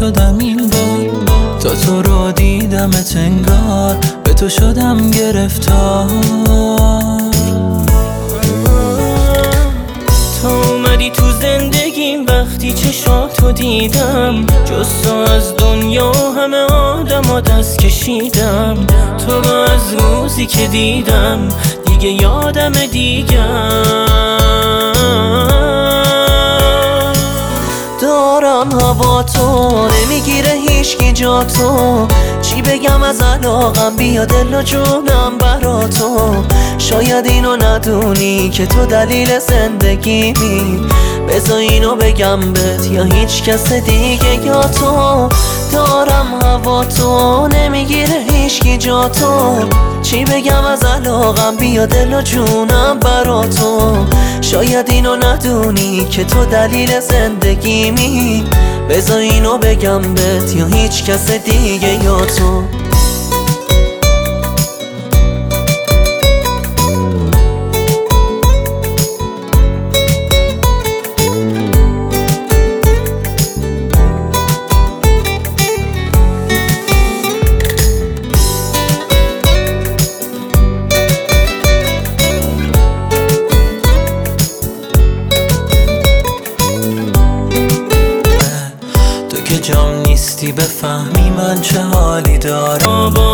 شدم این بار، تا تو رو دیدمت انگار به تو شدم گرفتار. تا اومدی تو زندگیم وقتی چشاتو دیدم، جز تو از دنیا همه آدم دست کشیدم. تو رو از روزی که دیدم دیگه یادم دارم هوا تو نمیگیره هیچکی جا تو، چی بگم از علاقم بیا دل و جونم برا تو. شاید اینو ندونی که تو دلیل زندگیمی، بذار اینو بگم بهت یا هیچ کس دیگه یا تو. دارم هوا تو نمیگیره هیچکی جا تو، چی بگم از علاقم بیا دل و جونم برا تو. شاید اینو ندونی که تو دلیل زندگیمی، بذار اینو بگم بهت یا هیچ کس دیگه یا تو. که جام نیستی بفهمی من چه حالی دارم.